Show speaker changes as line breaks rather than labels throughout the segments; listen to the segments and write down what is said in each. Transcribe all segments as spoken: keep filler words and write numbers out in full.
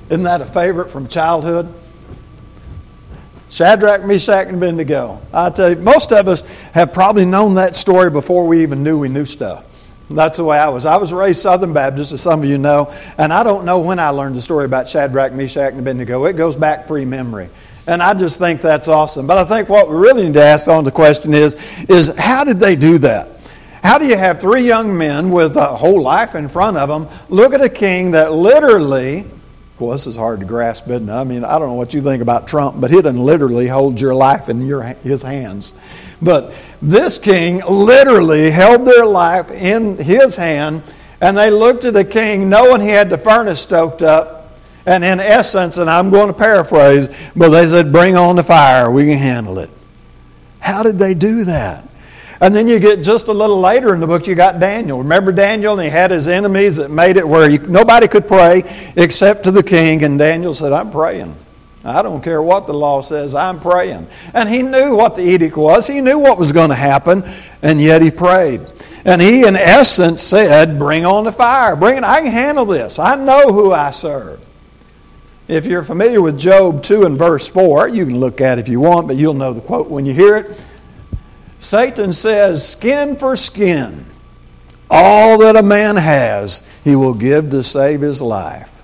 Isn't that a favorite from childhood? Shadrach, Meshach, and Abednego. I tell you, most of us have probably known that story before we even knew we knew stuff. That's the way I was. I was raised Southern Baptist, as some of you know, and I don't know when I learned the story about Shadrach, Meshach, and Abednego. It goes back pre-memory. And I just think that's awesome. But I think what we really need to ask on the question is, is how did they do that? How do you have three young men with a whole life in front of them look at a king that literally, well, this is hard to grasp, isn't it? I mean, I don't know what you think about Trump, but he doesn't literally hold your life in your his hands. But this king literally held their life in his hand, and they looked at the king knowing he had the furnace stoked up, and in essence, and I'm going to paraphrase, but they said, bring on the fire, we can handle it. How did they do that? And then you get just a little later in the book, you got Daniel. Remember Daniel? And he had his enemies that made it where he, nobody could pray except to the king. And Daniel said, I'm praying. I don't care what the law says, I'm praying. And he knew what the edict was. He knew what was going to happen. And yet he prayed. And he, in essence, said, bring on the fire. Bring it. I can handle this. I know who I serve. If you're familiar with Job two and verse four, you can look at it if you want, but you'll know the quote when you hear it. Satan says, skin for skin, all that a man has, he will give to save his life.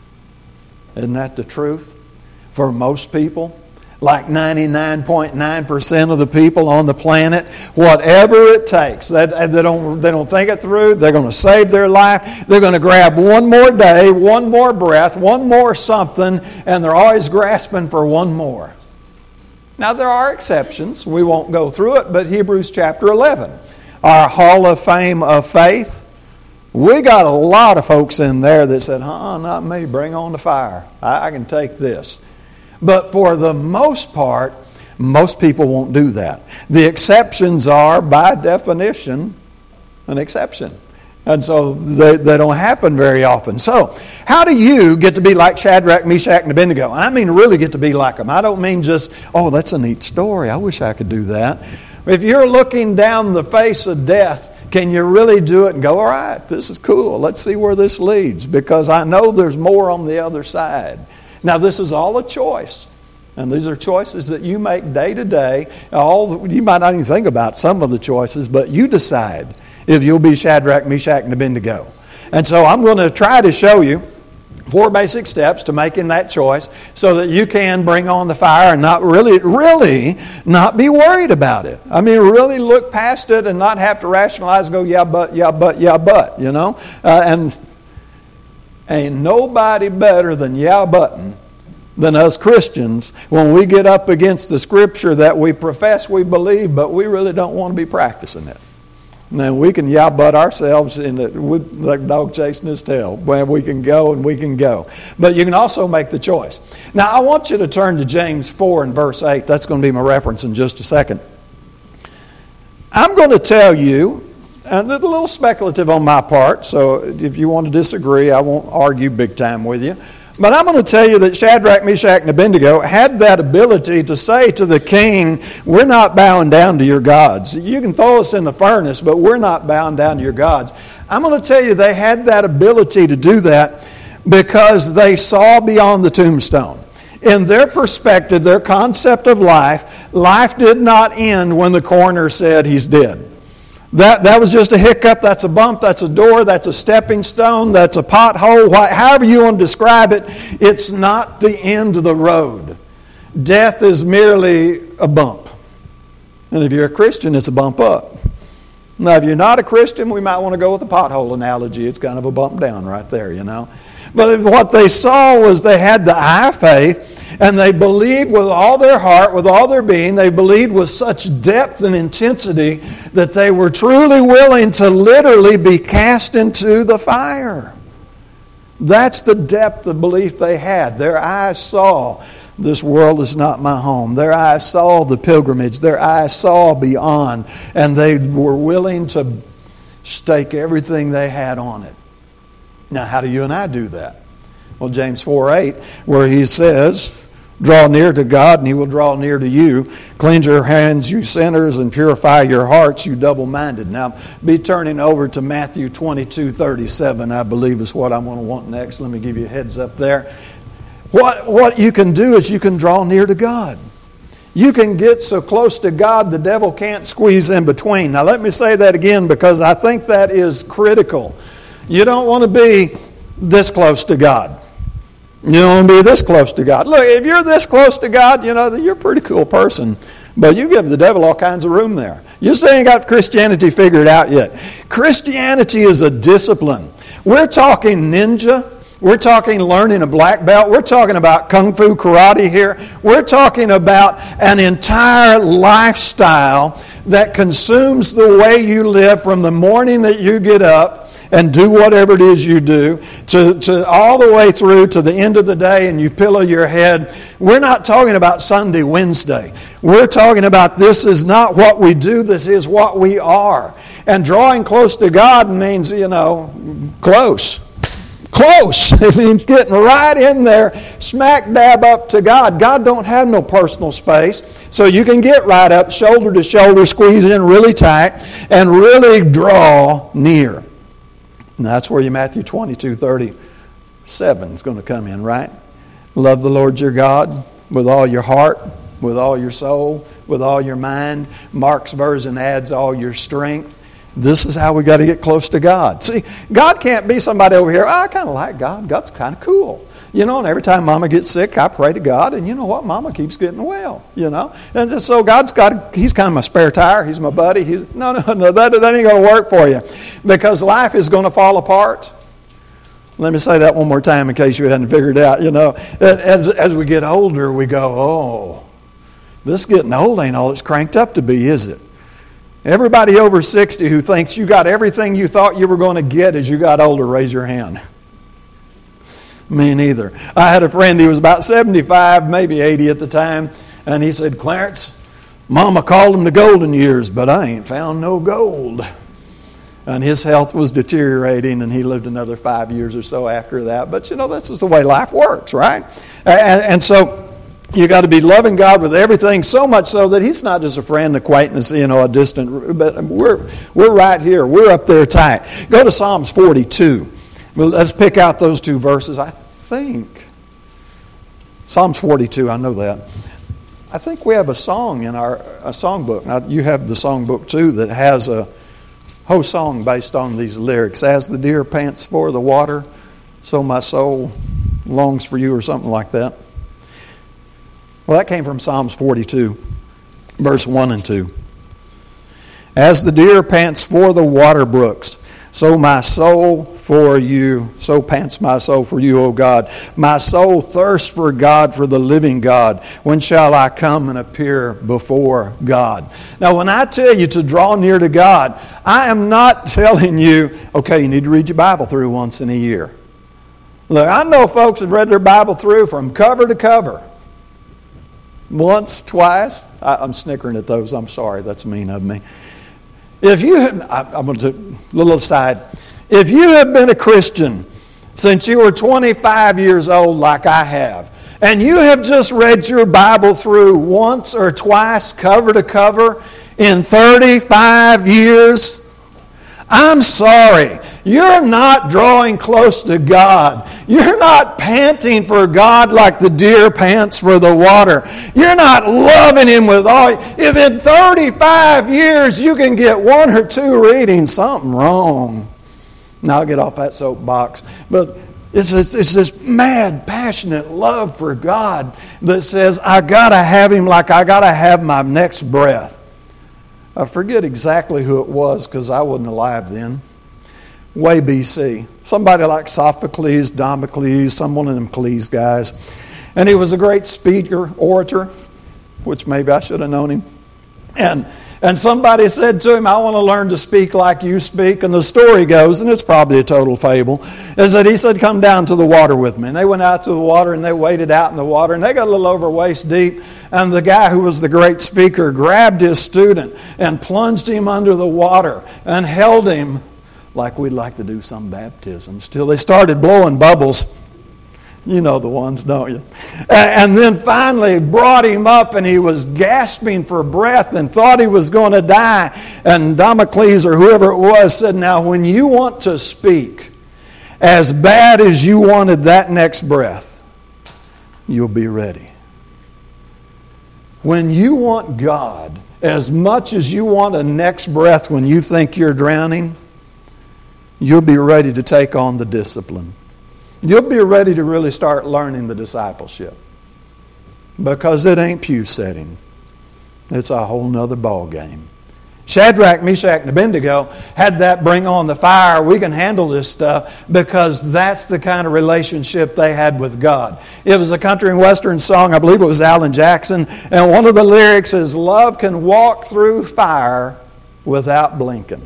Isn't that the truth for most people? Like ninety-nine point nine percent of the people on the planet, whatever it takes, they, they, don't, they don't think it through, they're going to save their life, they're going to grab one more day, one more breath, one more something, and they're always grasping for one more. Now, there are exceptions. We won't go through it, but Hebrews chapter eleven, our Hall of Fame of faith, we got a lot of folks in there that said, uh-uh, not me, bring on the fire. I, I can take this. But for the most part, most people won't do that. The exceptions are, by definition, an exception. And so they, they don't happen very often. So, how do you get to be like Shadrach, Meshach, and Abednego? And I mean really get to be like them. I don't mean just, oh, that's a neat story. I wish I could do that. If you're looking down the face of death, can you really do it and go, all right, this is cool. Let's see where this leads. Because I know there's more on the other side. Now, this is all a choice. And these are choices that you make day to day. All you might not even think about some of the choices, but you decide if you'll be Shadrach, Meshach, and Abednego. And so I'm going to try to show you four basic steps to making that choice so that you can bring on the fire and not really, really not be worried about it. I mean, really look past it and not have to rationalize and go, yeah, but, yeah, but, yeah, but, you know. Uh, and ain't nobody better than yeah, button than us Christians when we get up against the Scripture that we profess we believe, but we really don't want to be practicing it. Now, we can yeah butt ourselves in the, like a dog chasing his tail. Well, we can go and we can go. But you can also make the choice. Now, I want you to turn to James four and verse eight. That's going to be my reference in just a second. I'm going to tell you, and it's a little speculative on my part, so if you want to disagree, I won't argue big time with you. But I'm going to tell you that Shadrach, Meshach, and Abednego had that ability to say to the king, we're not bowing down to your gods. You can throw us in the furnace, but we're not bowing down to your gods. I'm going to tell you they had that ability to do that because they saw beyond the tombstone. In their perspective, their concept of life, life did not end when the coroner said he's dead. That that was just a hiccup, that's a bump, that's a door, that's a stepping stone, that's a pothole, however you want to describe it, it's not the end of the road. Death is merely a bump. And if you're a Christian, it's a bump up. Now, if you're not a Christian, we might want to go with the pothole analogy. It's kind of a bump down right there, you know. But what they saw was they had the eye of faith, and they believed with all their heart, with all their being. They believed with such depth and intensity that they were truly willing to literally be cast into the fire. That's the depth of belief they had. Their eyes saw, this world is not my home. Their eyes saw the pilgrimage. Their eyes saw beyond, and they were willing to stake everything they had on it. Now, how do you and I do that? Well, James four eight, where he says, draw near to God and he will draw near to you. Cleanse your hands, you sinners, and purify your hearts, you double-minded. Now, be turning over to Matthew twenty-two thirty-seven, I believe is what I'm going to want next. Let me give you a heads up there. What, what you can do is you can draw near to God. You can get so close to God the devil can't squeeze in between. Now let me say that again because I think that is critical. You don't want to be this close to God. You don't want to be this close to God. Look, if you're this close to God, you know, you're a pretty cool person. But you give the devil all kinds of room there. You still ain't got Christianity figured out yet. Christianity is a discipline. We're talking ninja. We're talking learning a black belt. We're talking about kung fu karate here. We're talking about an entire lifestyle that consumes the way you live from the morning that you get up and do whatever it is you do to, to all the way through to the end of the day and you pillow your head. We're not talking about Sunday, Wednesday. We're talking about this is not what we do, this is what we are. And drawing close to God means, you know, close. Close. It means getting right in there, smack dab up to God. God don't have no personal space, so you can get right up, shoulder to shoulder, squeeze in really tight, and really draw near. And that's where your Matthew twenty-two thirty-seven is going to come in, right? Love the Lord your God with all your heart, with all your soul, with all your mind. Mark's version adds all your strength. This is how we got to get close to God. See, God can't be somebody over here, oh, I kind of like God. God's kind of cool. You know, and every time Mama gets sick, I pray to God, and you know what? Mama keeps getting well, you know. And just, so God's got, He's kind of my spare tire. He's my buddy. He's No, no, no, that, that ain't going to work for you because life is going to fall apart. Let me say that one more time in case you hadn't figured it out. You know, as, as we get older, we go, oh, this getting old ain't all it's cranked up to be, is it? Everybody over sixty who thinks you got everything you thought you were going to get as you got older, raise your hand. Me neither. I had a friend, he was about seventy-five, maybe eighty at the time, and he said, Clarence, Mama called them the golden years, but I ain't found no gold. And his health was deteriorating, and he lived another five years or so after that. But, you know, this is the way life works, right? And, and so you got to be loving God with everything, so much so that He's not just a friend, acquaintance, you know, a distant, but we're we're right here. We're up there tight. Go to Psalms forty-two. Well, let's pick out those two verses. I think Psalms forty-two. I know that. I think we have a song in our a songbook. Now you have the songbook too that has a whole song based on these lyrics. As the deer pants for the water, so my soul longs for you, or something like that. Well, that came from Psalms forty-two, verse one and two. As the deer pants for the water brooks, so my soul for you, so pants my soul for you, O God. My soul thirsts for God, for the living God. When shall I come and appear before God? Now, when I tell you to draw near to God, I am not telling you, okay, you need to read your Bible through once in a year. Look, I know folks have read their Bible through from cover to cover. Once, twice. I, I'm snickering at those. I'm sorry. That's mean of me. If you, I, I'm going to do a little aside. If you have been a Christian since you were twenty-five years old like I have, and you have just read your Bible through once or twice, cover to cover, in thirty-five years, I'm sorry. You're not drawing close to God. You're not panting for God like the deer pants for the water. You're not loving Him with all. If in thirty-five years you can get one or two readings, something wrong. Now I'll get off that soapbox. But it's this, it's this mad, passionate love for God that says, I got to have Him like I got to have my next breath. I forget exactly who it was because I wasn't alive then. Way B C. Somebody like Sophocles, Damocles, some one of them Cles guys. And he was a great speaker, orator, which maybe I should have known him. And and somebody said to him, I want to learn to speak like you speak. And the story goes, and it's probably a total fable, is that he said, come down to the water with me. And they went out to the water and they waded out in the water and they got a little over waist deep. And the guy who was the great speaker grabbed his student and plunged him under the water and held him like we'd like to do some baptisms, till they started blowing bubbles. You know the ones, don't you? And then finally brought him up, and he was gasping for breath and thought he was going to die. And Damocles, or whoever it was, said, now when you want to speak as bad as you wanted that next breath, you'll be ready. When you want God as much as you want a next breath when you think you're drowning, you'll be ready to take on the discipline. You'll be ready to really start learning the discipleship. Because it ain't pew setting. It's a whole nother ball game. Shadrach, Meshach, and Abednego had that bring on the fire. We can handle this stuff because that's the kind of relationship they had with God. It was a country and western song. I believe it was Alan Jackson. And one of the lyrics is, love can walk through fire without blinking.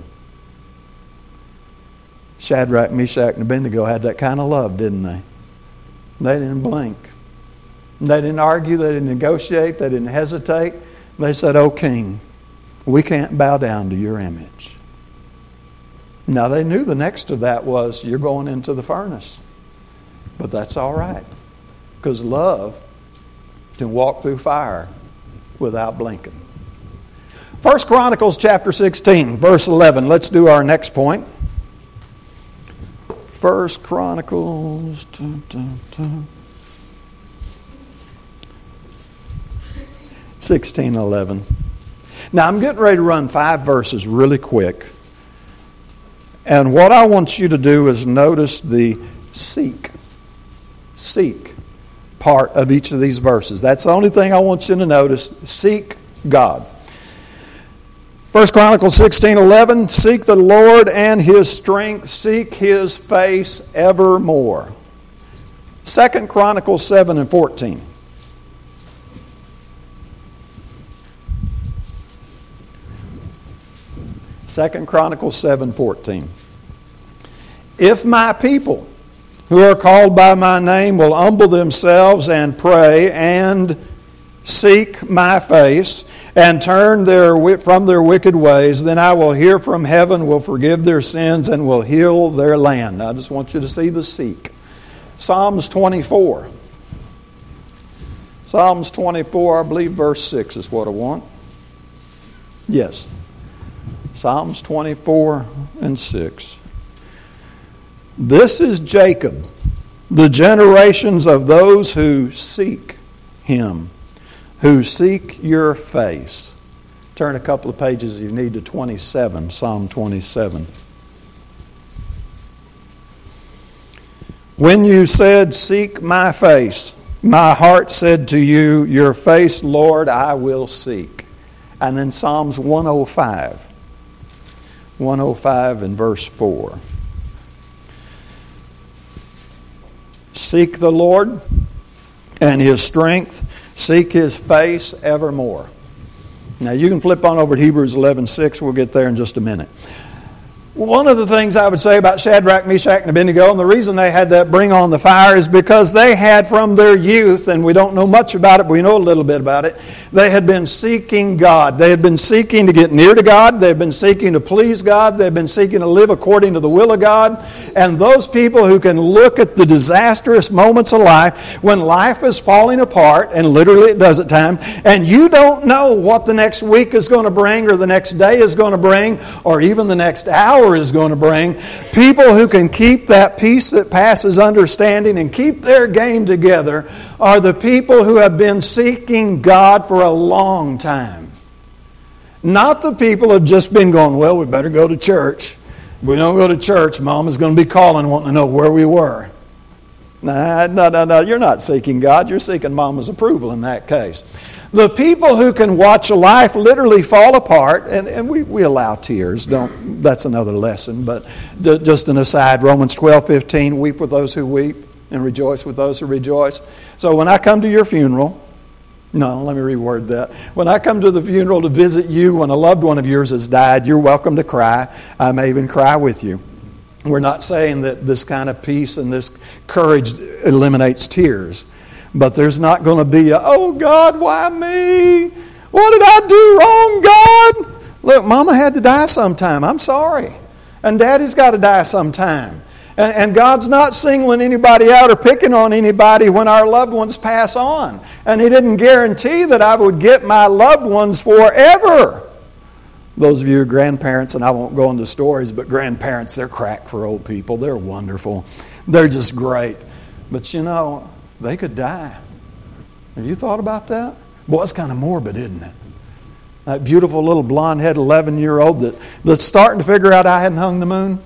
Shadrach, Meshach, and Abednego had that kind of love, didn't they? They didn't blink. They didn't argue. They didn't negotiate. They didn't hesitate. They said, "O King, we can't bow down to your image." Now they knew the next to that was, you're going into the furnace. But that's all right. Because love can walk through fire without blinking. First Chronicles chapter sixteen, verse eleven. Let's do our next point. First Chronicles. Dun, dun, dun. sixteen eleven. Now I'm getting ready to run five verses really quick. And what I want you to do is notice the seek. Seek part of each of these verses. That's the only thing I want you to notice. Seek God. First Chronicles sixteen eleven. Seek the Lord and His strength. Seek His face evermore. Second Chronicles seven and fourteen. Second Chronicles seven fourteen. If my people who are called by my name will humble themselves and pray and seek my face and turn their from their wicked ways, then I will hear from heaven, will forgive their sins, and will heal their land. I just want you to see the seek. Psalms twenty-four. Psalms twenty-four, I believe verse six is what I want. Yes. Psalms twenty-four and six. This is Jacob, the generations of those who seek Him, who seek your face. Turn a couple of pages if you need to twenty-seven, Psalm twenty-seven. When you said, seek my face, my heart said to you, your face, Lord, I will seek. And then Psalms one oh five. one oh five and verse four. Seek the Lord and His strength. Seek His face evermore. Now you can flip on over to Hebrews eleven six. We'll get there in just a minute. One of the things I would say about Shadrach, Meshach, and Abednego, and the reason they had that bring on the fire is because they had from their youth, and we don't know much about it, but we know a little bit about it, they had been seeking God. They had been seeking to get near to God. They had been seeking to please God. They had been seeking to live according to the will of God. And those people who can look at the disastrous moments of life, when life is falling apart, and literally it does at times, and you don't know what the next week is going to bring, or the next day is going to bring, or even the next hour is going to bring. People who can keep that peace that passes understanding and keep their game together are the people who have been seeking God for a long time. Not the people who have just been going, well, we better go to church. If we don't go to church, Mom is going to be calling wanting to know where we were. Nah, no, no, no, you're not seeking God. You're seeking Mama's approval in that case. The people who can watch a life literally fall apart, and, and we, we allow tears, don't, that's another lesson, but d- just an aside, Romans twelve fifteen, weep with those who weep and rejoice with those who rejoice. So when I come to your funeral, no, let me reword that. When I come to the funeral to visit you when a loved one of yours has died, you're welcome to cry. I may even cry with you. We're not saying that this kind of peace and this courage eliminates tears. But there's not going to be a, oh God, why me? What did I do wrong, God? Look, Mama had to die sometime. I'm sorry. And Daddy's got to die sometime. And, and God's not singling anybody out or picking on anybody when our loved ones pass on. And He didn't guarantee that I would get my loved ones forever. Those of you who are grandparents, and I won't go into stories, but grandparents, they're crack for old people. They're wonderful. They're just great. But you know, they could die. Have you thought about that? Boy, it's kind of morbid, isn't it? That beautiful little blonde-headed eleven-year-old that, that's starting to figure out I hadn't hung the moon,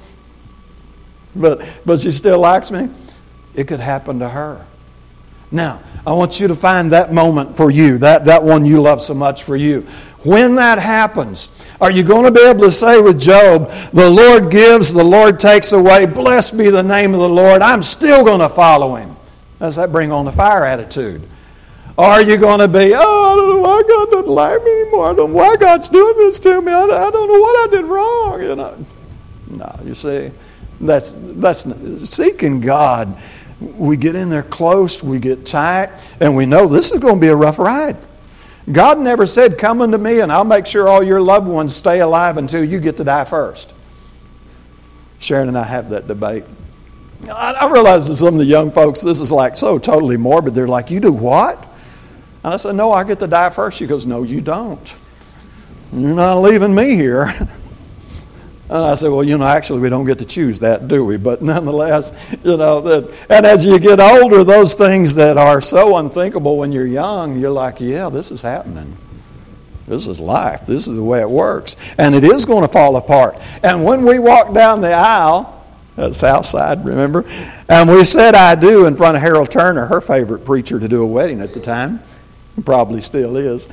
but, but she still likes me. It could happen to her. Now, I want you to find that moment for you, that, that one you love so much for you. When that happens, are you going to be able to say with Job, the Lord gives, the Lord takes away, blessed be the name of the Lord, I'm still going to follow Him? Does that bring on the fire attitude? Or are you going to be, oh, I don't know why God doesn't like me anymore. I don't know why God's doing this to me. I, I don't know what I did wrong. You know? No, you see, that's that's seeking God. We get in there close, we get tight, and we know this is going to be a rough ride. God never said, come unto me and I'll make sure all your loved ones stay alive until you get to die first. Sharon and I have that debate. I, I realize that some of the young folks, this is like so totally morbid. They're like, you do what? And I said, no, I get to die first. She goes, no, you don't. You're not leaving me here. And I said, well, you know, actually we don't get to choose that, do we? But nonetheless, you know, that, and as you get older, those things that are so unthinkable when you're young, you're like, yeah, this is happening. This is life. This is the way it works. And it is going to fall apart. And when we walk down the aisle, at Southside, remember? And we said I do in front of Harold Turner, her favorite preacher to do a wedding at the time. Probably still is.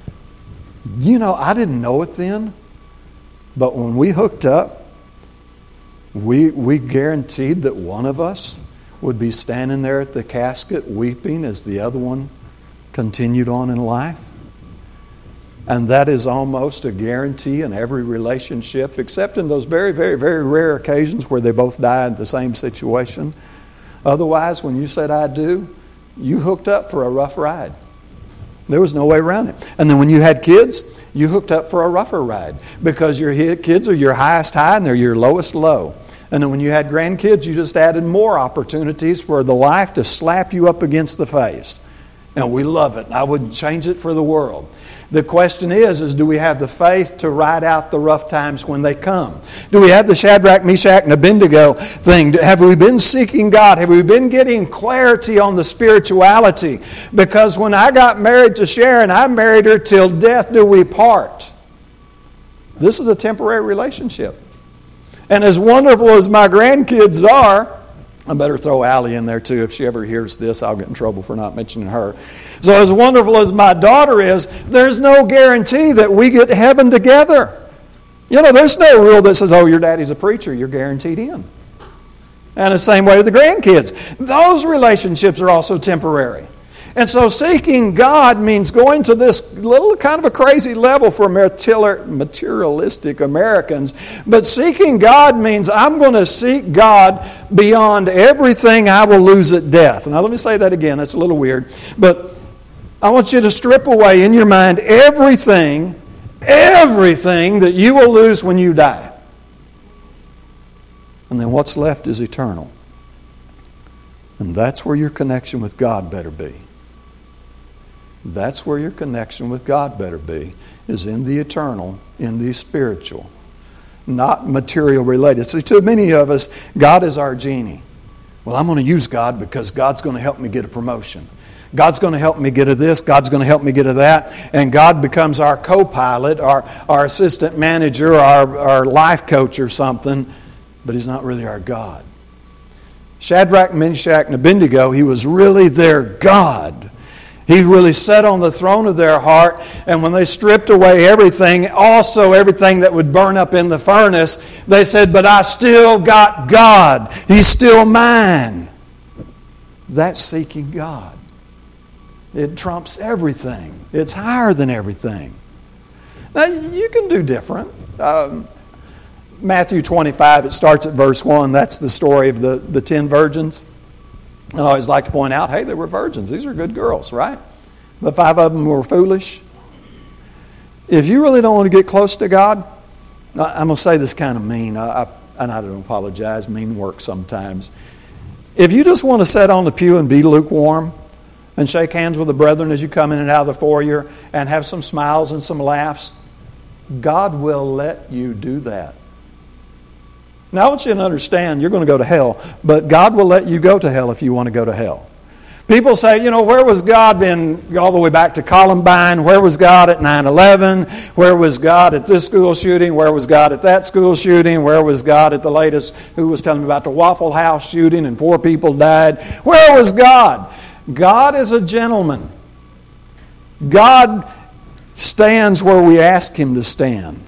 You know, I didn't know it then, but when we hooked up, we we guaranteed that one of us would be standing there at the casket weeping as the other one continued on in life. And that is almost a guarantee in every relationship, except in those very, very, very rare occasions where they both die in the same situation. Otherwise, when you said I do, you hooked up for a rough ride. There was no way around it. And then when you had kids, you hooked up for a rougher ride because your kids are your highest high and they're your lowest low. And then when you had grandkids, you just added more opportunities for the life to slap you up against the face. And we love it. I wouldn't change it for the world. The question is, is do we have the faith to ride out the rough times when they come? Do we have the Shadrach, Meshach, and Abednego thing? Have we been seeking God? Have we been getting clarity on the spirituality? Because when I got married to Sharon, I married her till death do we part. This is a temporary relationship. And as wonderful as my grandkids are, I better throw Allie in there too. If she ever hears this, I'll get in trouble for not mentioning her. So as wonderful as my daughter is, there's no guarantee that we get to heaven together. You know, there's no rule that says, oh, your daddy's a preacher, you're guaranteed in. And the same way with the grandkids. Those relationships are also temporary. And so seeking God means going to this little kind of a crazy level for materialistic Americans. But seeking God means I'm going to seek God beyond everything I will lose at death. Now let me say that again. That's a little weird. But I want you to strip away in your mind everything, everything that you will lose when you die. And then what's left is eternal. And that's where your connection with God better be. That's where your connection with God better be, is in the eternal, in the spiritual, not material related. See, to many of us, God is our genie. Well, I'm going to use God because God's going to help me get a promotion. God's going to help me get a this, God's going to help me get a that, and God becomes our co-pilot, our, our assistant manager, our, our life coach or something, but He's not really our God. Shadrach, Meshach, and Abednego, He was really their God. He really sat on the throne of their heart, and when they stripped away everything, also everything that would burn up in the furnace, they said, but I still got God. He's still mine. That's seeking God. It trumps everything. It's higher than everything. Now, you can do different. Um, Matthew twenty-five, it starts at verse one. That's the story of the, the ten virgins. I always like to point out, hey, they were virgins. These are good girls, right? But five of them were foolish. If you really don't want to get close to God, I'm going to say this kind of mean, I, I, and I don't apologize, mean work sometimes. If you just want to sit on the pew and be lukewarm and shake hands with the brethren as you come in and out of the foyer and have some smiles and some laughs, God will let you do that. Now, I want you to understand you're going to go to hell, but God will let you go to hell if you want to go to hell. People say, you know, where was God been all the way back to Columbine? Where was God at nine eleven? Where was God at this school shooting? Where was God at that school shooting? Where was God at the latest, who was telling me about the Waffle House shooting and four people died? Where was God? God is a gentleman. God stands where we ask Him to stand.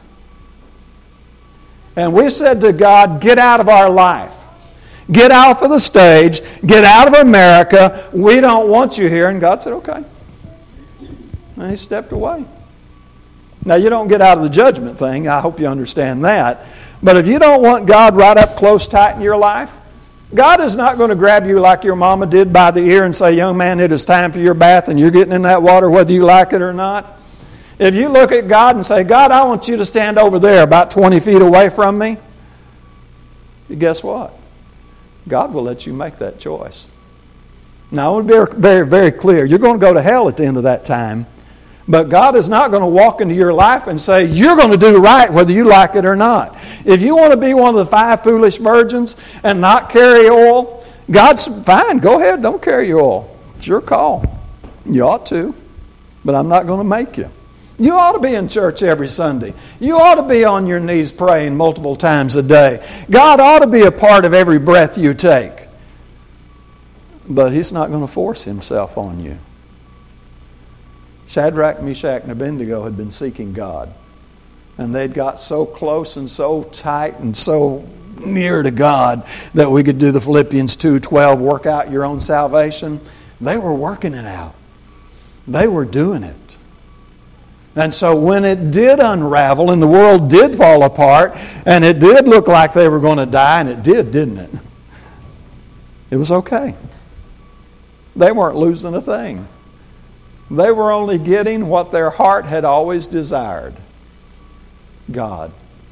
And we said to God, get out of our life. Get off of the stage. Get out of America. We don't want you here. And God said, okay. And He stepped away. Now, you don't get out of the judgment thing. I hope you understand that. But if you don't want God right up close, tight in your life, God is not going to grab you like your mama did by the ear and say, young man, it is time for your bath, and you're getting in that water whether you like it or not. If you look at God and say, God, I want you to stand over there about twenty feet away from me, guess what? God will let you make that choice. Now, I want to be very, very clear. You're going to go to hell at the end of that time. But God is not going to walk into your life and say, you're going to do right whether you like it or not. If you want to be one of the five foolish virgins and not carry oil, God's fine. Go ahead. Don't carry your oil. It's your call. You ought to. But I'm not going to make you. You ought to be in church every Sunday. You ought to be on your knees praying multiple times a day. God ought to be a part of every breath you take. But He's not going to force Himself on you. Shadrach, Meshach, and Abednego had been seeking God. And they'd got so close and so tight and so near to God that we could do the Philippians two twelve, work out your own salvation. They were working it out. They were doing it. And so when it did unravel and the world did fall apart and it did look like they were going to die, and it did, didn't it? It was okay. They weren't losing a thing. They were only getting what their heart had always desired. God.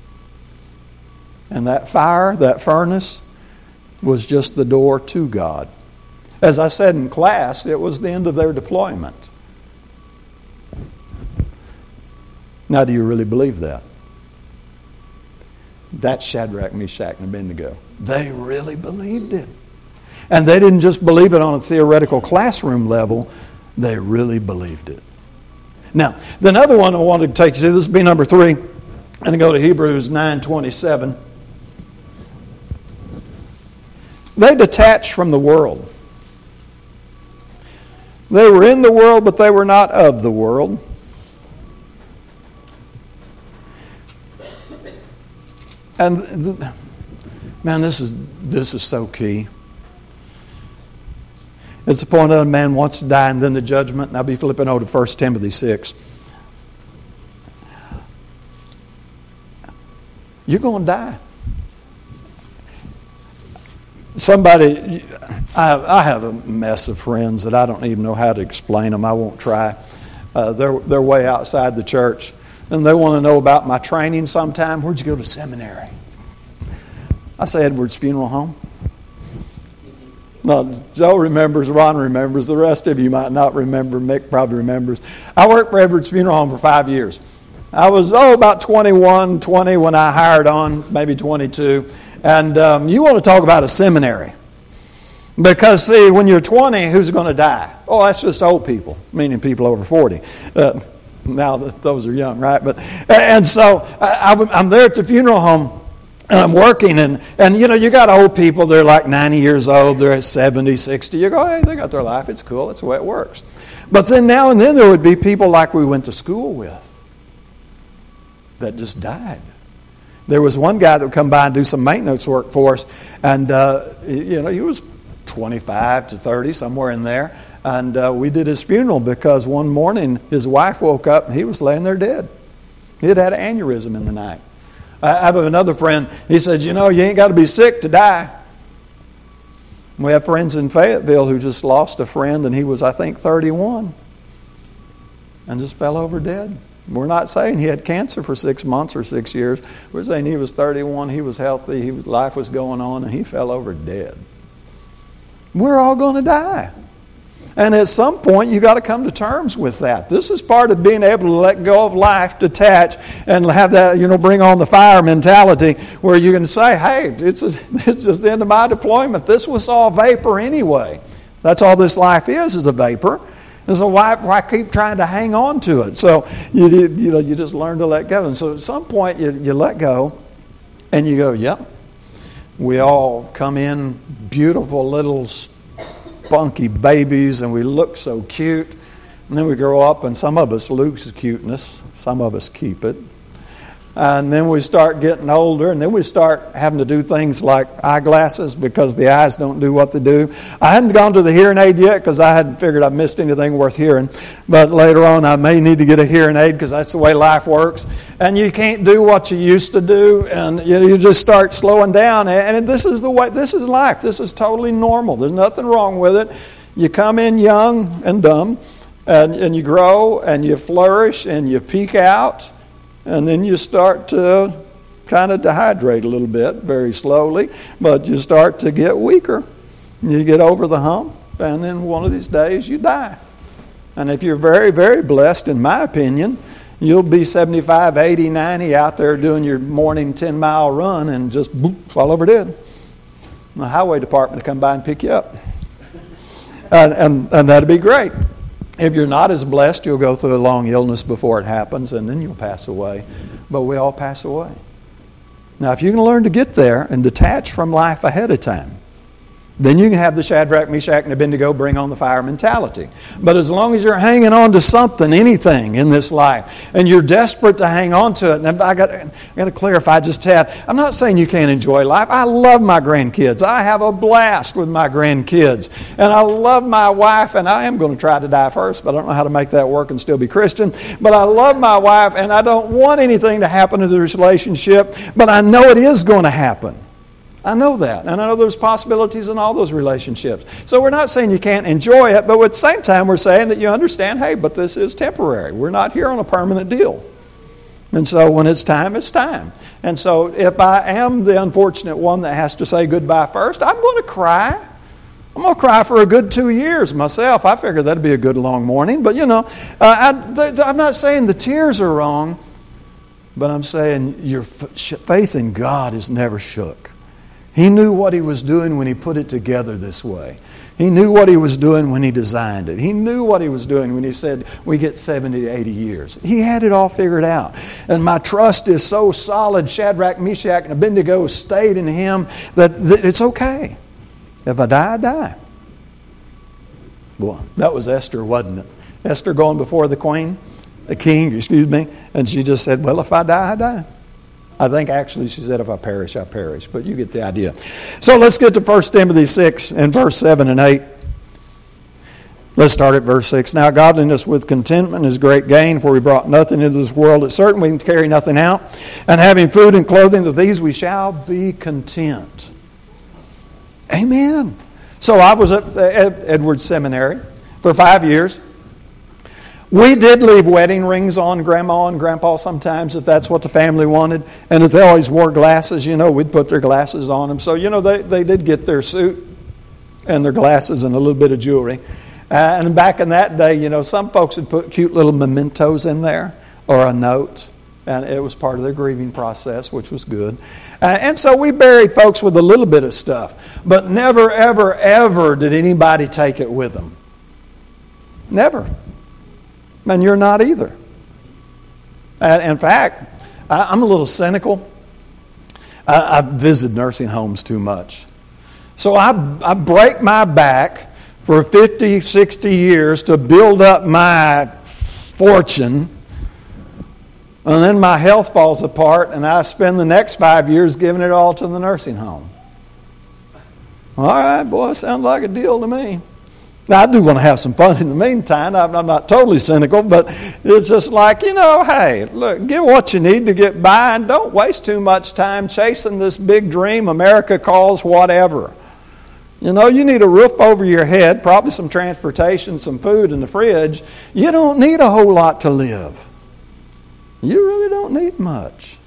And that fire, that furnace, was just the door to God. As I said in class, it was the end of their deployment. Now, do you really believe that? That's Shadrach, Meshach, and Abednego. They really believed it. And they didn't just believe it on a theoretical classroom level. They really believed it. Now, the other one I wanted to take you to, this will be number three. And go to Hebrews nine twenty-seven. They detached from the world. They were in the world, but they were not of the world. And the, man, this is this is so key. It's the point that a man wants to die and then the judgment. And I'll be flipping over to First Timothy six. You're going to die. Somebody, I, I have a mess of friends that I don't even know how to explain them. I won't try. Uh, they're, they're way outside the church. And they want to know about my training sometime. Where'd you go to seminary? I say Edwards Funeral Home. No, Joe remembers, Ron remembers. The rest of you might not remember. Mick probably remembers. I worked for Edwards Funeral Home for five years. I was, oh, about twenty-one, twenty when I hired on, maybe twenty-two. And um, you want to talk about a seminary. Because, see, when you're twenty, who's going to die? Oh, that's just old people, meaning people over forty. Uh, now, those are young, right? But And so I, I'm there at the funeral home, and I'm working, and, and, you know, you got old people, they're like ninety years old, they're at seventy, sixty. You go, hey, they got their life, it's cool, that's the way it works. But then now and then there would be people like we went to school with that just died. There was one guy that would come by and do some maintenance work for us, and, uh, you know, he was twenty-five to thirty, somewhere in there. And uh, we did his funeral because one morning his wife woke up and he was laying there dead. He had had an aneurysm in the night. I have another friend, he said, you know, you ain't got to be sick to die. We have friends in Fayetteville who just lost a friend, and he was, I think, thirty-one. And just fell over dead. We're not saying he had cancer for six months or six years. We're saying he was thirty-one, he was healthy, he was, life was going on, and he fell over dead. We're all going to die. And at some point, you've got to come to terms with that. This is part of being able to let go of life, detach, and have that, you know, bring on the fire mentality where you can say, hey, it's, a, it's just the end of my deployment. This was all vapor anyway. That's all this life is, is a vapor. And so why, why keep trying to hang on to it? So, you, you, you know, you just learn to let go. And so at some point you, you let go and you go, yep. We all come in beautiful little spunky babies and we look so cute. And then we grow up and some of us lose cuteness. Some of us keep it. And then we start getting older, and then we start having to do things like eyeglasses because the eyes don't do what they do. I hadn't gone to the hearing aid yet because I hadn't figured I'd missed anything worth hearing. But later on, I may need to get a hearing aid because that's the way life works. And you can't do what you used to do, and you, you just start slowing down. And this is the way. This is life. This is totally normal. There's nothing wrong with it. You come in young and dumb, and, and you grow, and you flourish, and you peak out. And then you start to kind of dehydrate a little bit, very slowly, but you start to get weaker. You get over the hump, and then one of these days you die. And if you're very, very blessed, in my opinion, you'll be seventy-five, eighty, ninety out there doing your morning ten-mile run and just boop, fall over dead. The highway department will come by and pick you up. And, and, and that'd be great. If you're not as blessed, you'll go through a long illness before it happens, and then you'll pass away. But we all pass away. Now, if you can learn to get there and detach from life ahead of time, then you can have the Shadrach, Meshach, and Abednego bring on the fire mentality. But as long as you're hanging on to something, anything in this life, and you're desperate to hang on to it, and I got, I got to clarify just a tad. I'm not saying you can't enjoy life. I love my grandkids. I have a blast with my grandkids. And I love my wife, and I am going to try to die first, but I don't know how to make that work and still be Christian. But I love my wife, and I don't want anything to happen to this relationship, but I know it is going to happen. I know that. And I know there's possibilities in all those relationships. So we're not saying you can't enjoy it, but at the same time we're saying that you understand, hey, but this is temporary. We're not here on a permanent deal. And so when it's time, it's time. And so if I am the unfortunate one that has to say goodbye first, I'm going to cry. I'm going to cry for a good two years myself. I figured that'd be a good long morning. But, you know, uh, I, I'm not saying the tears are wrong, but I'm saying your faith in God is never shook. He knew what He was doing when He put it together this way. He knew what He was doing when He designed it. He knew what He was doing when He said we get seventy to eighty years. He had it all figured out. And my trust is so solid, Shadrach, Meshach, and Abednego stayed in Him, that, that it's okay. If I die, I die. Well, that was Esther, wasn't it? Esther going before the queen, the king, excuse me, and she just said, well, if I die, I die. I think actually she said, if I perish, I perish. But you get the idea. So let's get to First Timothy six and verse seven and eight. Let's start at verse six. Now godliness with contentment is great gain, for we brought nothing into this world. It's certain we can carry nothing out. And having food and clothing, with these we shall be content. Amen. So I was at Edwards Seminary for five years. We did leave wedding rings on Grandma and Grandpa sometimes if that's what the family wanted. And if they always wore glasses, you know, we'd put their glasses on them. So, you know, they, they did get their suit and their glasses and a little bit of jewelry. Uh, and back in that day, you know, some folks would put cute little mementos in there or a note. And it was part of their grieving process, which was good. Uh, and so we buried folks with a little bit of stuff. But never, ever, ever did anybody take it with them. Never. And you're not either. Uh, in fact, I, I'm a little cynical. I, I visit nursing homes too much. So I, I break my back for fifty, sixty years to build up my fortune. And then my health falls apart and I spend the next five years giving it all to the nursing home. All right, boy, sounds like a deal to me. Now, I do want to have some fun in the meantime. I'm, I'm not totally cynical, but it's just like, you know, hey, look, get what you need to get by and don't waste too much time chasing this big dream America calls whatever. You know, you need a roof over your head, probably some transportation, some food in the fridge. You don't need a whole lot to live. You really don't need much.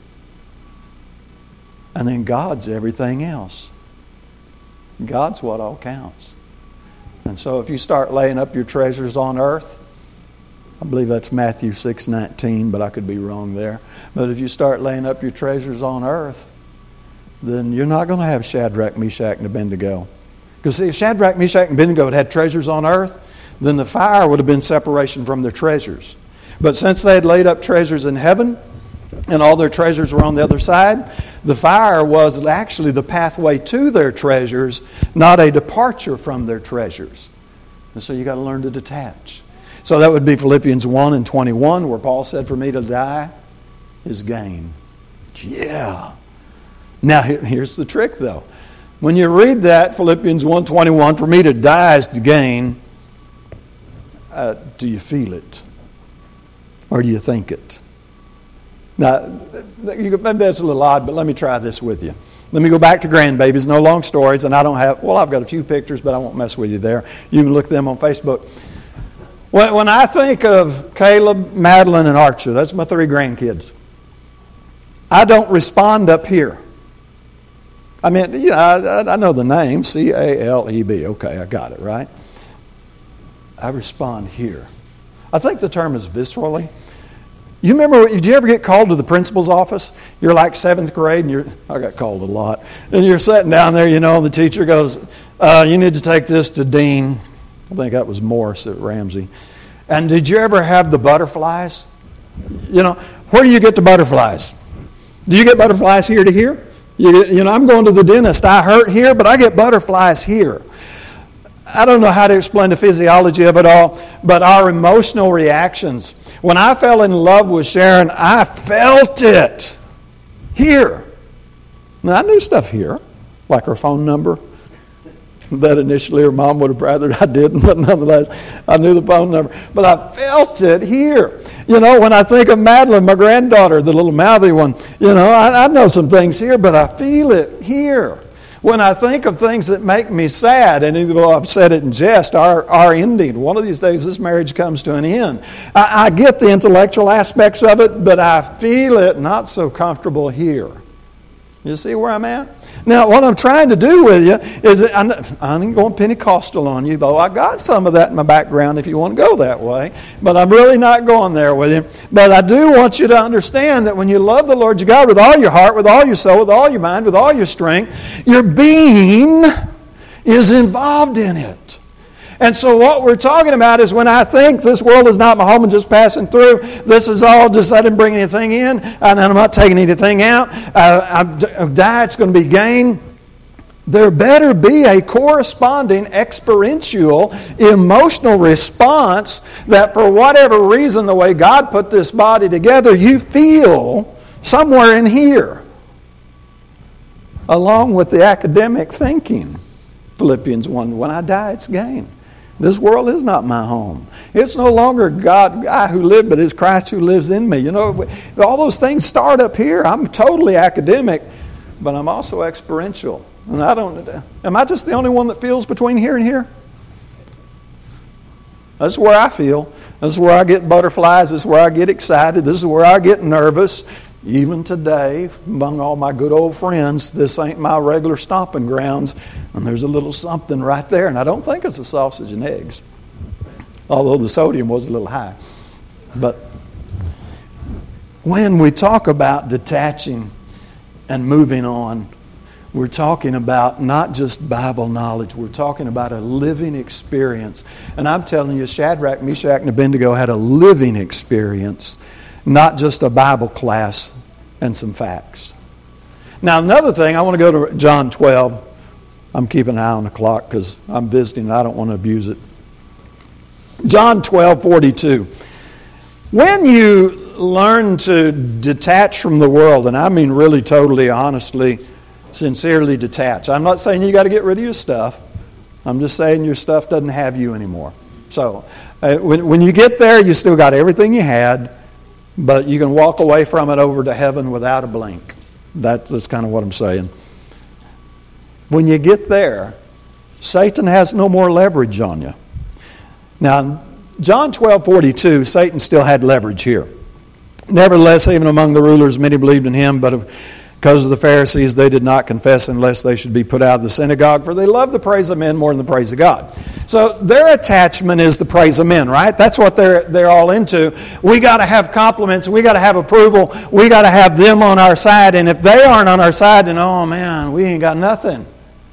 And then God's everything else. God's what all counts. And so if you start laying up your treasures on earth, I believe that's Matthew six nineteen, but I could be wrong there. But if you start laying up your treasures on earth, then you're not going to have Shadrach, Meshach, and Abednego. Because if Shadrach, Meshach, and Abednego had had treasures on earth, then the fire would have been separation from their treasures. But since they had laid up treasures in heaven, and all their treasures were on the other side, the fire was actually the pathway to their treasures, not a departure from their treasures. And so you got to learn to detach. So that would be Philippians one and twenty-one, where Paul said, for me to die is gain. Yeah. Now here's the trick though. When you read that, Philippians one twenty-one, for me to die is to gain, uh, do you feel it? Or do you think it? Now, you, maybe that's a little odd, but let me try this with you. Let me go back to grandbabies. No long stories, and I don't have, well, I've got a few pictures, but I won't mess with you there. You can look at them on Facebook. When, when I think of Caleb, Madeline, and Archer, that's my three grandkids, I don't respond up here. I mean, yeah, I, I know the name, C A L E B. Okay, I got it, right? I respond here. I think the term is viscerally. You remember, did you ever get called to the principal's office? You're like seventh grade, and you're, I got called a lot. And you're sitting down there, you know, and the teacher goes, uh, you need to take this to Dean. I think that was Morris at Ramsey. And did you ever have the butterflies? You know, where do you get the butterflies? Do you get butterflies here to here? You, get, you know, I'm going to the dentist. I hurt here, but I get butterflies here. I don't know how to explain the physiology of it all, but our emotional reactions. When I fell in love with Sharon, I felt it here. Now, I knew stuff here, like her phone number. That initially her mom would have rather I didn't, but nonetheless, I knew the phone number. But I felt it here. You know, when I think of Madeline, my granddaughter, the little mouthy one, you know, I, I know some things here, but I feel it here. When I think of things that make me sad, and even though I've said it in jest, our, our ending, one of these days this marriage comes to an end. I, I get the intellectual aspects of it, but I feel it not so comfortable here. You see where I'm at? Now, what I'm trying to do with you is, that I'm, I ain't going Pentecostal on you, though I got some of that in my background if you want to go that way. But I'm really not going there with you. But I do want you to understand that when you love the Lord your God with all your heart, with all your soul, with all your mind, with all your strength, your being is involved in it. And so what we're talking about is when I think this world is not my home and just passing through, this is all just I didn't bring anything in, and I'm not taking anything out, uh, I die, it's going to be gain. There better be a corresponding experiential, emotional response that for whatever reason, the way God put this body together, you feel somewhere in here, along with the academic thinking. Philippians one, when I die, it's gain. This world is not my home. It's no longer God, I who live, but it's Christ who lives in me. You know, all those things start up here. I'm totally academic, but I'm also experiential. And I don't, am I just the only one that feels between here and here? That's where I feel. This is where I get butterflies. This is where I get excited. This is where I get nervous. Even today, among all my good old friends, this ain't my regular stomping grounds. And there's a little something right there. And I don't think it's a sausage and eggs. Although the sodium was a little high. But when we talk about detaching and moving on, we're talking about not just Bible knowledge. We're talking about a living experience. And I'm telling you, Shadrach, Meshach, and Abednego had a living experience. Not just a Bible class and some facts. Now, another thing, I want to go to John twelve. I'm keeping an eye on the clock because I'm visiting and I don't want to abuse it. John twelve forty-two. When you learn to detach from the world, and I mean really, totally, honestly, sincerely detach. I'm not saying you got to get rid of your stuff. I'm just saying your stuff doesn't have you anymore. So, uh, when, when you get there, you still got everything you had. But you can walk away from it over to heaven without a blink. That, that's kind of what I'm saying. When you get there, Satan has no more leverage on you. Now, John twelve forty-two, Satan still had leverage here. Nevertheless, even among the rulers, many believed in him, but because of the Pharisees, they did not confess unless they should be put out of the synagogue, for they loved the praise of men more than the praise of God. So their attachment is the praise of men, right? That's what they're they're all into. We got to have compliments. We got to have approval. We got to have them on our side. And if they aren't on our side, then, oh man, we ain't got nothing.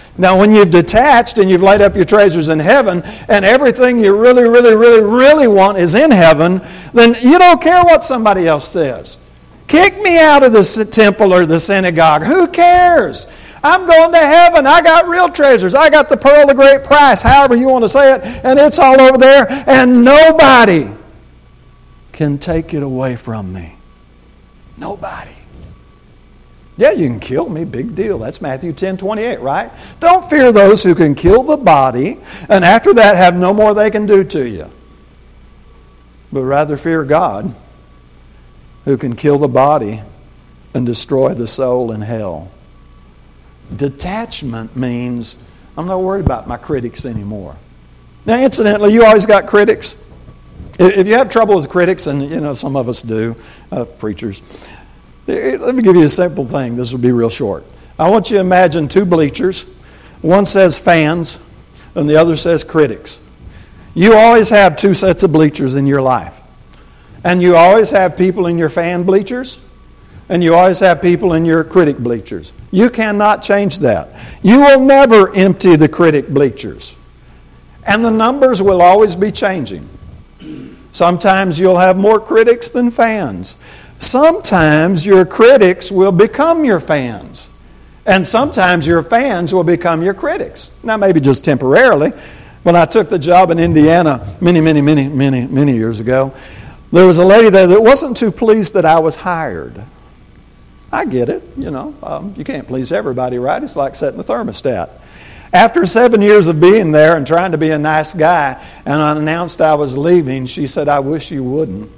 Now, when you've detached and you've laid up your treasures in heaven, and everything you really, really, really, really want is in heaven, then you don't care what somebody else says. Kick me out of the temple or the synagogue. Who cares? I'm going to heaven. I got real treasures. I got the pearl of great price, however you want to say it, and it's all over there, and nobody can take it away from me. Nobody. Yeah, you can kill me. Big deal. That's Matthew ten twenty-eight, right? Don't fear those who can kill the body, and after that have no more they can do to you. But rather fear God, who can kill the body and destroy the soul in hell. Detachment means I'm not worried about my critics anymore. Now, incidentally, you always got critics. If you have trouble with critics, and you know some of us do, uh, preachers, let me give you a simple thing. This will be real short. I want you to imagine two bleachers. One says fans, and the other says critics. You always have two sets of bleachers in your life. And you always have people in your fan bleachers, and you always have people in your critic bleachers. You cannot change that. You will never empty the critic bleachers. And the numbers will always be changing. Sometimes you'll have more critics than fans. Sometimes your critics will become your fans. And sometimes your fans will become your critics. Now, maybe just temporarily. When I took the job in Indiana many, many, many, many, many years ago, there was a lady there that wasn't too pleased that I was hired. I get it, you know. Um, you can't please everybody, right? It's like setting a thermostat. After seven years of being there and trying to be a nice guy, and I announced I was leaving, she said, "I wish you wouldn't."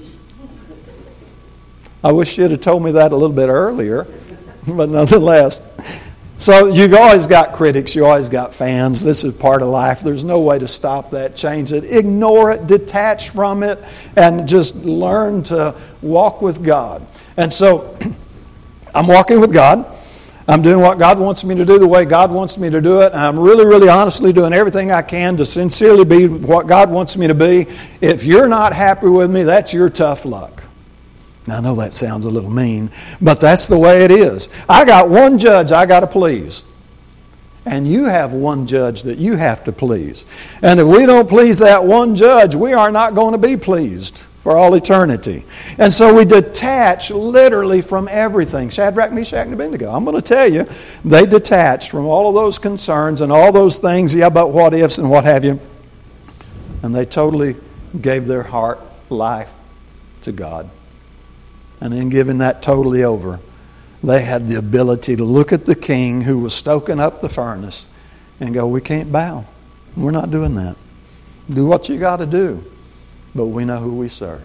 I wish you'd have told me that a little bit earlier, but nonetheless. So you've always got critics, you always got fans. This is part of life. There's no way to stop that, change it, ignore it, detach from it, and just learn to walk with God. And so I'm walking with God. I'm doing what God wants me to do the way God wants me to do it. I'm really, really honestly doing everything I can to sincerely be what God wants me to be. If you're not happy with me, that's your tough luck. Now, I know that sounds a little mean, but that's the way it is. I got one judge I got to please. And you have one judge that you have to please. And if we don't please that one judge, we are not going to be pleased for all eternity. And so we detach literally from everything. Shadrach, Meshach, and Abednego. I'm going to tell you, they detached from all of those concerns and all those things, yeah, about what ifs and what have you. And they totally gave their heart, life to God. And in giving that totally over, they had the ability to look at the king who was stoking up the furnace and go, we can't bow. We're not doing that. Do what you got to do. But we know who we serve.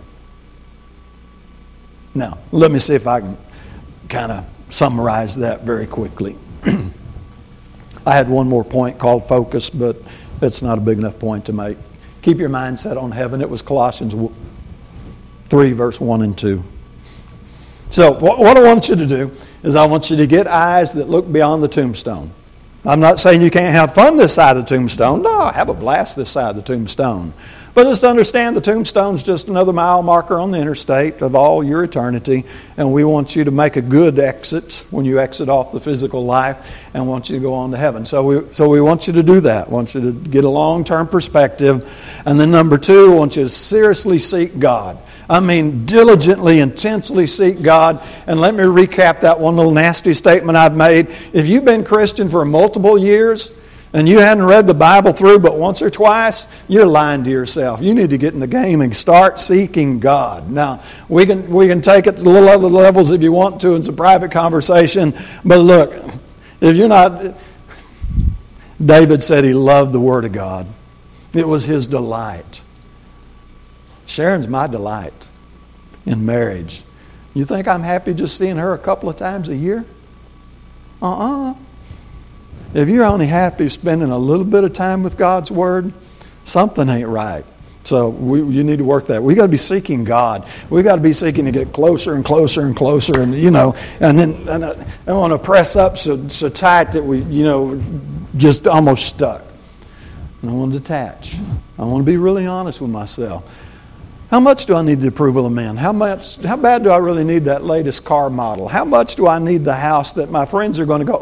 Now, let me see if I can kind of summarize that very quickly. I had one more point called focus, but it's not a big enough point to make. Keep your mind set on heaven. It was Colossians three, verse one and two. So what I want you to do is I want you to get eyes that look beyond the tombstone. I'm not saying you can't have fun this side of the tombstone. No, have a blast this side of the tombstone. But just understand the tombstone's just another mile marker on the interstate of all your eternity. And we want you to make a good exit when you exit off the physical life and want you to go on to heaven. So we, so we want you to do that. We want you to get a long-term perspective. And then number two, we want you to seriously seek God. I mean, diligently, intensely seek God. And let me recap that one little nasty statement I've made. If you've been Christian for multiple years and you hadn't read the Bible through but once or twice, you're lying to yourself. You need to get in the game and start seeking God. Now, we can we can take it to little other levels if you want to in some private conversation. But look, if you're not... David said he loved the Word of God. It was his delight. Sharon's my delight in marriage. You think I'm happy just seeing her a couple of times a year? Uh-uh. If you're only happy spending a little bit of time with God's Word, something ain't right. So we, you need to work that. We got to be seeking God. We got to be seeking to get closer and closer and closer, and you know, and then and I, I want to press up so so tight that we, you know, just almost stuck. And I want to detach. I want to be really honest with myself. How much do I need the approval of men? How much? How bad do I really need that latest car model? How much do I need the house that my friends are going to go, ooh,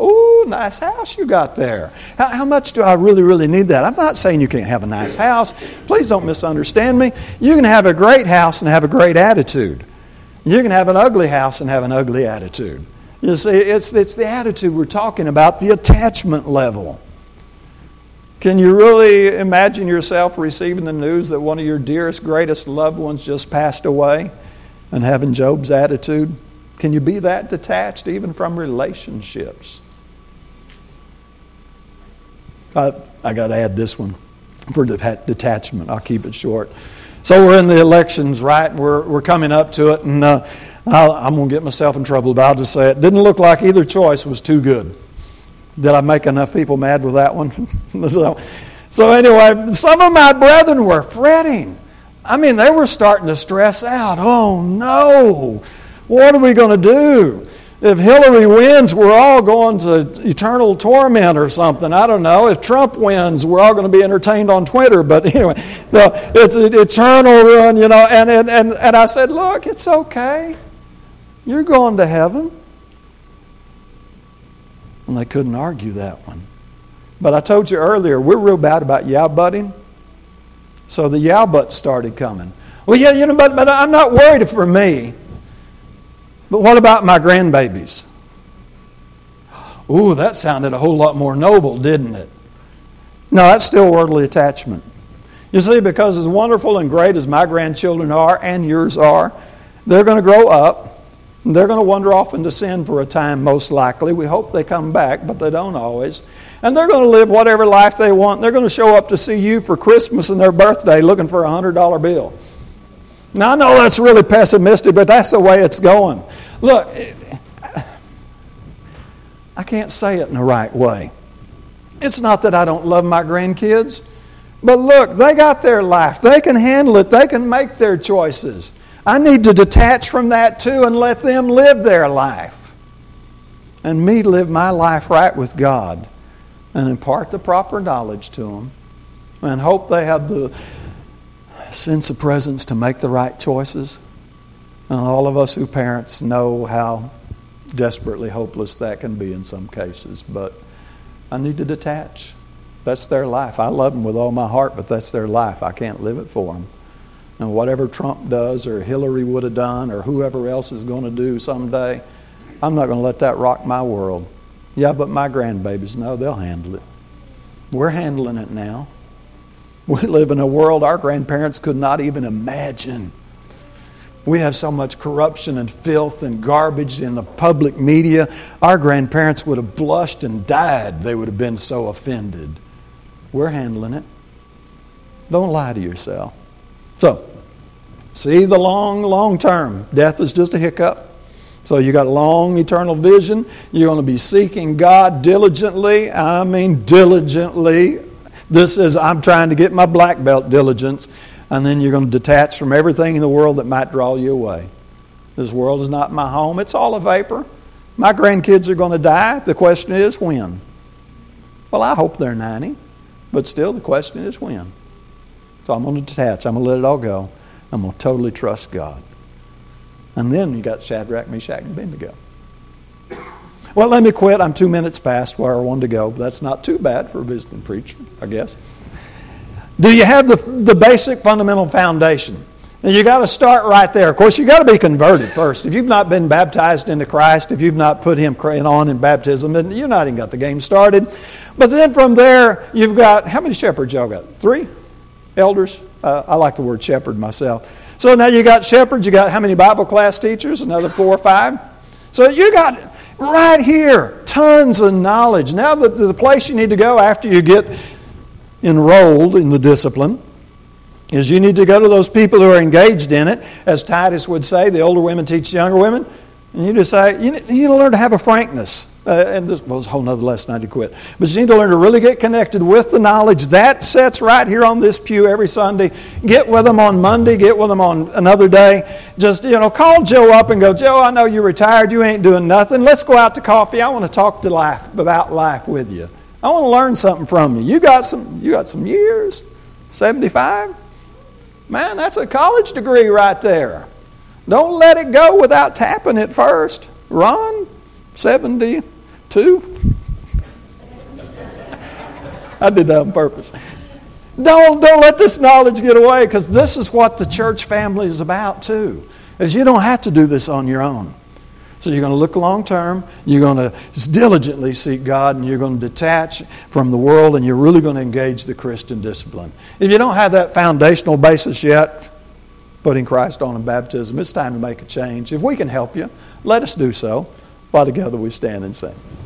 ooh, nice house you got there. How, how much do I really, really need that? I'm not saying you can't have a nice house. Please don't misunderstand me. You can have a great house and have a great attitude. You can have an ugly house and have an ugly attitude. You see, it's, it's the attitude we're talking about, the attachment level. Can you really imagine yourself receiving the news that one of your dearest, greatest loved ones just passed away and having Job's attitude? Can you be that detached even from relationships? I, I got to add this one for detachment. I'll keep it short. So we're in the elections, right? We're we're coming up to it, and uh, I'll, I'm going to get myself in trouble, but I'll just say it. Didn't look like either choice was too good. Did I make enough people mad with that one? so, so anyway, some of my brethren were fretting. I mean, they were starting to stress out. Oh, no. What are we going to do? If Hillary wins, we're all going to eternal torment or something. I don't know. If Trump wins, we're all going to be entertained on Twitter. But anyway, no, it's an eternal ruin, you know. And, and, and, and I said, look, it's okay. You're going to heaven. And they couldn't argue that one. But I told you earlier, we're real bad about yeah-butting. So the yeah-buts started coming. Well, yeah, you know, but, but I'm not worried for me. But what about my grandbabies? Ooh, that sounded a whole lot more noble, didn't it? No, that's still worldly attachment. You see, because as wonderful and great as my grandchildren are and yours are, they're going to grow up. They're going to wander off into sin for a time, most likely. We hope they come back, but they don't always. And they're going to live whatever life they want. They're going to show up to see you for Christmas and their birthday looking for a one hundred dollar bill. Now, I know that's really pessimistic, but that's the way it's going. Look, I can't say it in the right way. It's not that I don't love my grandkids, but look, they got their life. They can handle it. They can make their choices. I need to detach from that too and let them live their life. And me live my life right with God and impart the proper knowledge to them and hope they have the sense of presence to make the right choices. And all of us who parents know how desperately hopeless that can be in some cases. But I need to detach. That's their life. I love them with all my heart, but that's their life. I can't live it for them. And whatever Trump does or Hillary would have done or whoever else is going to do someday, I'm not going to let that rock my world. Yeah, but my grandbabies, no, they'll handle it. We're handling it now. We live in a world our grandparents could not even imagine. We have so much corruption and filth and garbage in the public media. Our grandparents would have blushed and died. They would have been so offended. We're handling it. Don't lie to yourself. So, see the long, long term. Death is just a hiccup. So you got a long eternal vision. You're going to be seeking God diligently. I mean diligently. This is, I'm trying to get my black belt diligence. And then you're going to detach from everything in the world that might draw you away. This world is not my home. It's all a vapor. My grandkids are going to die. The question is when. Well, I hope they're ninety. But still, the question is when. So I'm going to detach. I'm going to let it all go. I'm going to totally trust God. And then you got Shadrach, Meshach, and Abednego. Well, let me quit. I'm two minutes past where I wanted to go. But that's not too bad for a visiting preacher, I guess. Do you have the, the basic fundamental foundation? And you got to start right there. Of course, you got to be converted first. If you've not been baptized into Christ, if you've not put Him on in baptism, then you're not even got the game started. But then from there, you've got, how many shepherds y'all got? Three? Elders? Uh, I like the word shepherd myself. So now you got shepherds, you got how many Bible class teachers? Another four or five? So you got right here tons of knowledge. Now the, the place you need to go after you get enrolled in the discipline is you need to go to those people who are engaged in it. As Titus would say, the older women teach the younger women. And you just say, you need, you need to learn to have a frankness. Uh, and this was a whole other lesson I had to quit. But you need to learn to really get connected with the knowledge that sits right here on this pew every Sunday. Get with them on Monday. Get with them on another day. Just, you know, call Joe up and go, Joe, I know you're retired. You ain't doing nothing. Let's go out to coffee. I want to talk to life about life with you. I want to learn something from you. You got some, you got some years? seventy-five? Man, that's a college degree right there. Don't let it go without tapping it first. Ron, seventy-two? I did that on purpose. Don't, don't let this knowledge get away, because this is what the church family is about too. Is you don't have to do this on your own. So you're going to look long term, you're going to diligently seek God, and you're going to detach from the world, and you're really going to engage the Christian discipline. If you don't have that foundational basis yet, putting Christ on in baptism, it's time to make a change. If we can help you, let us do so while together we stand and sing.